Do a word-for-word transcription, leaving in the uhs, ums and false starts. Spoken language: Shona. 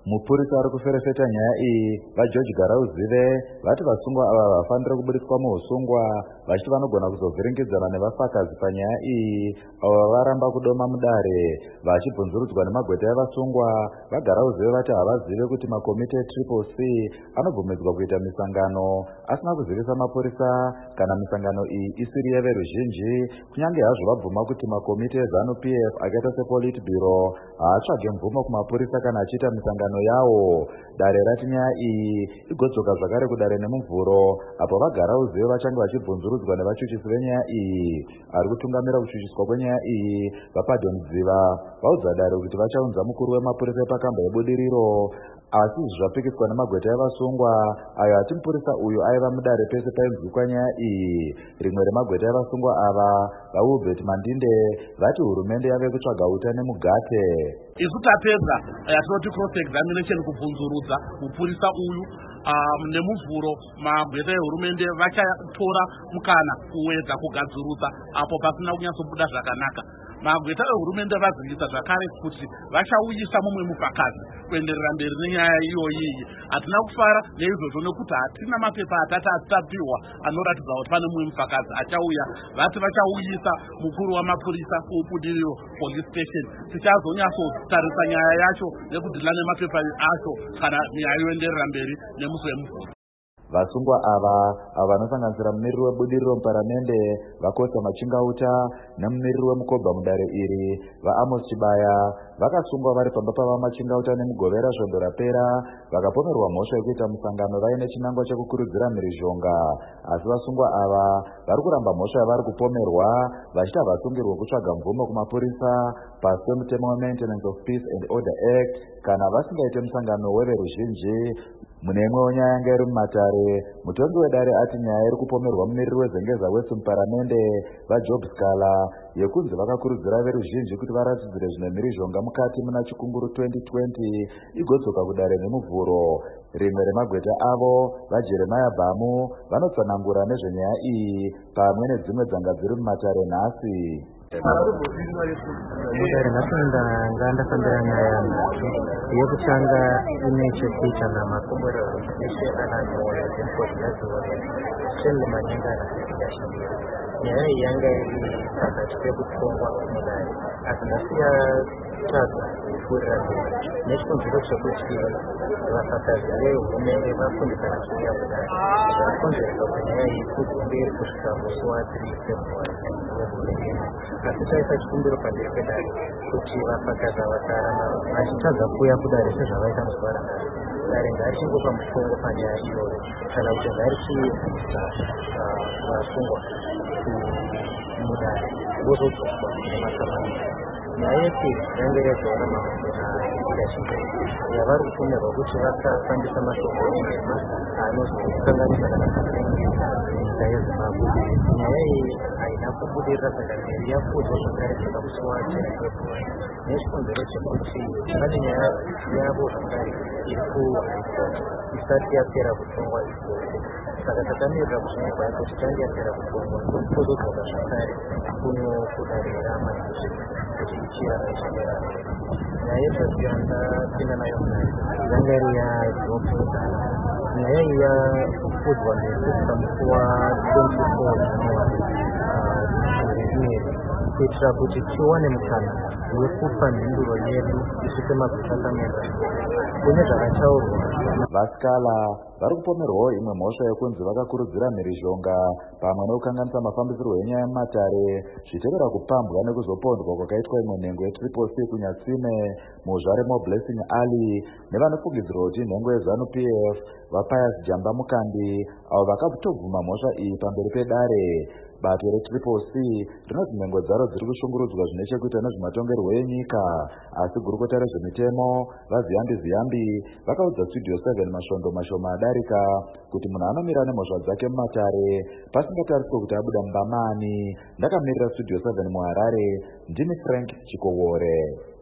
Mupurisa ari kuferefeta nyaya iyi vaJoji Garauzive vati vasungwa ava vafanira kuburiswa muusungwa vachiti vanogona kuzovhiringidzana nevafakazi panyaya iyi avo varamba kudoma mudare vachibvunzurudzwa nemagweta evasungwa. VaGarauzive vati havazive kuti makomiti etriple C anobvumidzwa kuita misangano asina kuzivisa mapurisa kana misangano iyi isiri yeveruzhinji, kunyange hazvo vabvuma kuti makomiti eZANU P F akaita sePolitburo haatsvage mvumo kumapurisa kana achiita misangano yawo. Dare rati nyaya iyi igodzoka zvakare kudare nemuvhuro apo vaGarauzive vachange vachibvunzurudzwa nevachuchisi venyaya iyi. Ari kutungamira kuchuchiswa kwenyaya iyi vaPardon Dziva vaudza dare kuti vachaunza mukuru wemapurisa epakamba ebudiriro, asi izvi zvapikiswa nemagweta evasungwa ayo ati mupurisa uyu aiva mudare pese painzwikwa nyaya iyi. Rimwe remagweta evasungwa ava vaHubert Mandinde vati hurumende yave kutsvaga utane mugate. Isu tapedza yatinoti cross examination kubvunzurudza mupurisa uyu um, nemuvhuro magweta ehurumende vachatora mukana kuwedza kugadzirudza apo pasina kunyatsobuda zvakanaka. Magweta ehurumende vazivisa zvakare kuti vachauyisa mumwe mufakazi kuenderera mberi nenyaya iyoyi. Hatina kufara neizvozvo nekuti hatina mapepa atatu atapiwa anoratidza kuti pane mumwe mufakazi achauya. Vati vachauyisa mukuru wamapurisa kubudiriro police station. Tichazonyatsotarisa nyaya yacho nekudhila nemapepa acho kana nyaya yoenderera mberi nemusi wemuvhuro. Vasungwa ava ava vanosanganisira mumiriri webudiriro muparamende vaKosta Machingauta nemumiriri wemukobva mudare iri vaAmos Chibaya vakasungwa vari pamba pavaMachingauta nemugovera svondo rapera vakapomerwa mhosva yekuita musangano vaine chinangwa chekukurudzira mhirizhonga. Asi vasungwa ava vari kuramba mhosva yavari kupomerwa vachiti havasungirwe kutsvaga mvumo kumapurisa pasi pemutemo weMaintenance of Peace and Order Act kana vasingaite musangano weveruzhinji. Mune imwewo nyaya yanga iri mumatare, mutongi wedare ati nyaya iri kupomerwa mumiriri wezengeza West muparamende vaJob Scala yekunzi vakakurudzira veruzhinji kuti varatidzire zvine mhirizhonga mukati muna chikunguru twenty twenty igodzoka kudare nemuvhuro. Rimwe remagweta avo vaJeremiah Bamu vanotsanangura nezvenyaya iyi pamwe nedzimwe dzanga dziri mumatare nhasi. Mudare nhasanda ngandafambira nyaya yekutanga ine chekuita namakomborero eshe ananyoya dzemukoti Shelley Manyenga akashandira. Nyaya iyi yanga iri pakati pekutongwa mudare asi ndasiya tsvaga kupfuurira mberi nechikonzero chekuti vafakazi vehurumende vafundisana kuuya kudare zvakonzeresa kuti nyaya iyi ifudze mberi kusvika musi wathiree February wehurumende. Asi taisa chikumbiro pamberi pedare kuti vafakazi avatarama vachitsvaga kuuya kudare sezvavaita muzuva rakare. Dare ngarichingova mutongo panyaya iyoyo kana kuti ngarichiisa vasungwa mudare vozodzoswa nemasamanisi. Nyaya yepiri yange yadzoka mafuta ikashinga yavari kupomerwa kuti vakafambisa mashoko enhema anozokanganisa kana kusenga nyika yeZimbabwe. Nyaya iyi haina kubudirira saka mberi yafudzwa zvakare saka musi wathiree February nechikonzero chekuti pane nyaya yavo zvakare iri kuhaikoti isati yapera kutongwa ikoko. Saka takamirira kuzvinogwa kuti change yapera kutongwa tozodzoka zvakare kuno kudarira manizvi tichichira zvichimera. Nyaya yezvazvi yandapinda nayo mudare yanga iri yadzopedzana. Nyaya iyi yafudzwa mberi kusvika musi wa24 January zviri kuitira kuti tiwane mukana wekupa mhinduro yedu isu semagweta akamirira kune zvakataurwa. VaScala vari kupomerwawo imwe mhosva yekunzi vakakurudzira mhirizhonga pamwe nekukanganisa mafambisirwo enyaya mumatare zvichitevera kupambwa nekuzopondwa kwakaitwa imwe nhengo yetriple C kunyatsime muzvare moBlessing Ali nevanofungidzirwa kuti nhengo yeZANU P F vaPius Jamba Mukambi avo vakatobvuma mhosva iyi pamberi pedare. Bato retriple C rinoti nhengo dzaro dziri kushungurudzwa zvine chekuita nezvematongerwo enyika, asi gurukota rezvemitemo vaZiyambi Ziyambi vakaudza Studio seven masvondo mashoma adarika kuti munhu anomira nemhosva dzake mumatare pasingatariswe kuti abuda mubamani. Ndakamirira Studio seven muHarare, ndini Frank Chikowore.